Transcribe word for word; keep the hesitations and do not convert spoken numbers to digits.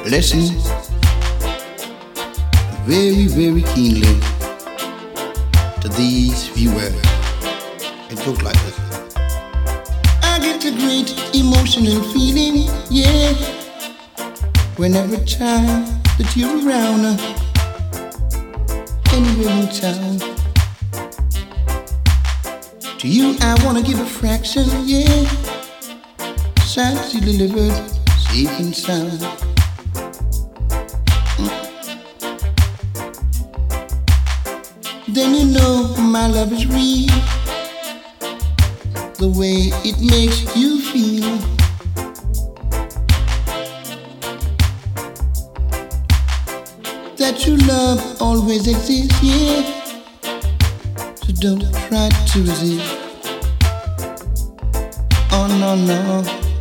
listen very, very keenly to these few words. It goes like this. I get a great emotional feeling, yeah, whenever time that you're around, anywhere in town. To you I wanna give a fraction, yeah, sight delivered, safe and sound. Then you know my love is real, the way it makes you feel. That your love always exists, yeah, so don't try to resist. Oh no, no.